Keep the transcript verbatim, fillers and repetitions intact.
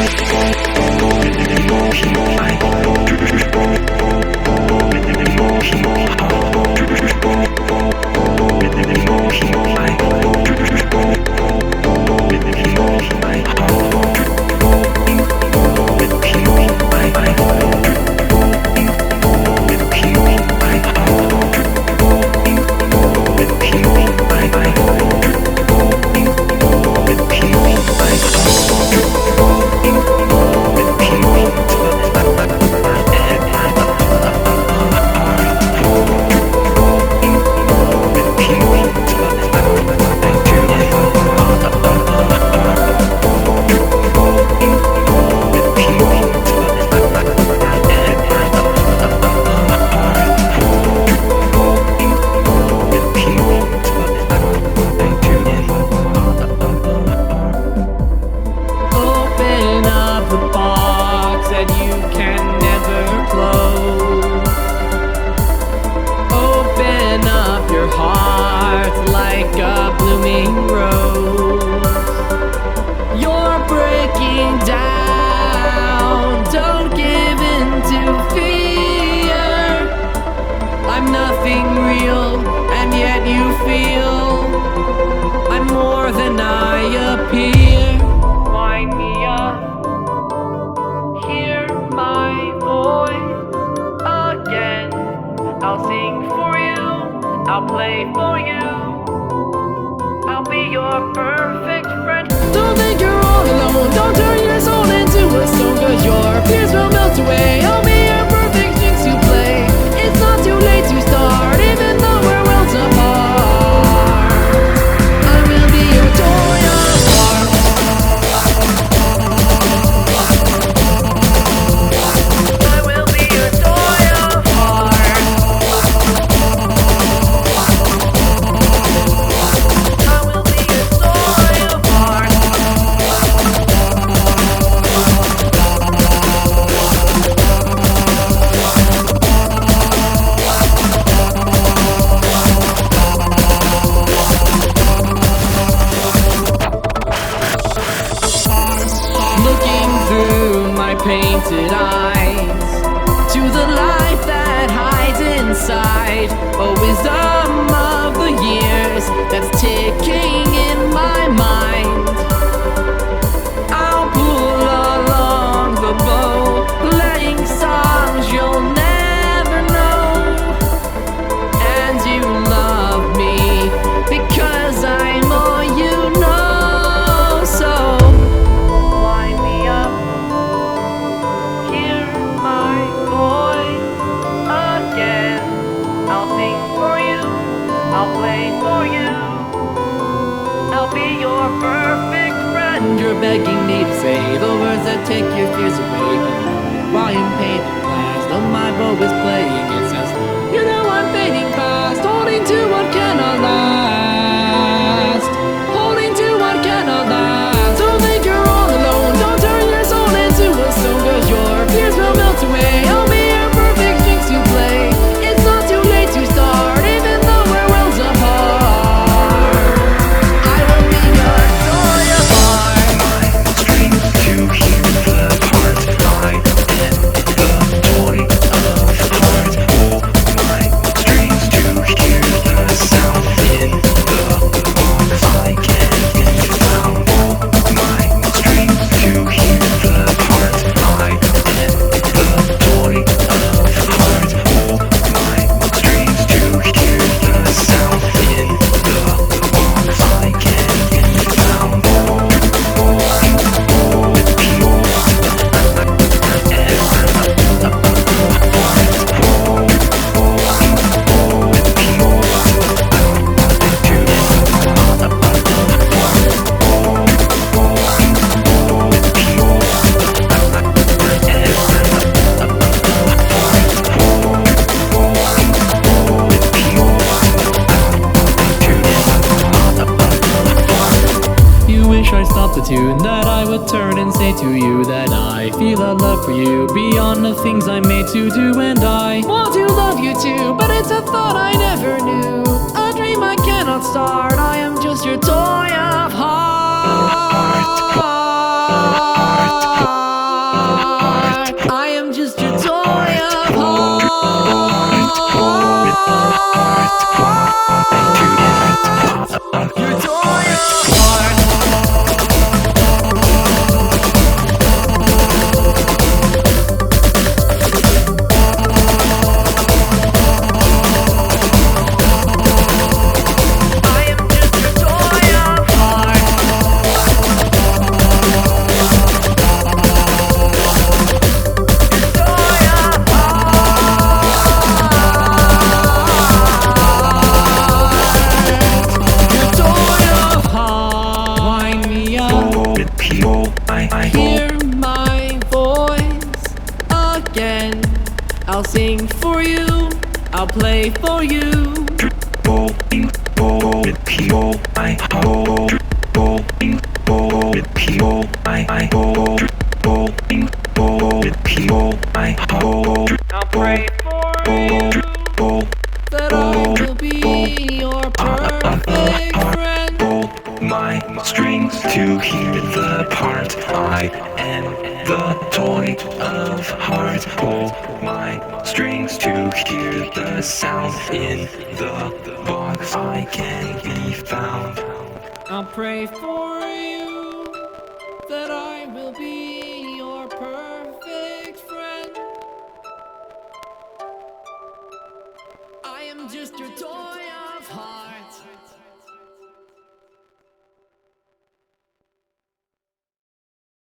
I'll play for you. I'll be your perfect friend. Don't think you're all alone. Don't turn your soul into a stone, 'cause your fears will melt away. I'll be your perfect strings to play. It's not too late to start, even though we're worlds apart. I will be your toy of heart. I will be your toy of heart. I will be your toy of heart. Looking through my painted eyes to the life that hides inside. A wisdom of the years that's ticking in my mind. I'll pull along the bow, playing songs you'll never know. And you love me because I'm all you know. So wind me up, hear my voice again. I'll sing for you, I'll play for you. I'll be your perfect friend. You're begging me to say the words that take your fears away. While in pain at last, though my bow is playing, it says, you know I'm fading fast, holding to what cannot last, holding to what cannot last. Don't think you're all alone. Don't turn your soul into a stone, 'cause your fears will melt away. I'll be your perfect strings to play. It's not too late to start, even though we're worlds apart. I will be your toy of heart. Strings to hear the part I am the toy of heart. Hold my strings to hear the sound in the box I can get found. Hold my strings to hear the part I am the toy of heart. Hold my strings to hear the sound in the box I can get found. You wish I stopped the tune, that I would turn and say to you that I feel a love for you beyond the things I'm made to do. And I want to love you too, but it's a thought I never knew, a dream I cannot start. I am just your toy of heart. hear my voice again. I'll sing for you, I'll play for you. Bowling, bowling, people, I bowl. Bowling, bowling, people, I bowl. Bowling, bowling, people, I bowl. I'll pray for you that I will be your perfect friend. Pull my strings to hear the part. I am the toy of hearts. Pull my strings to hear the sound in the box. I can be found. I'll pray for you that I will be your perfect friend. I am just your toy.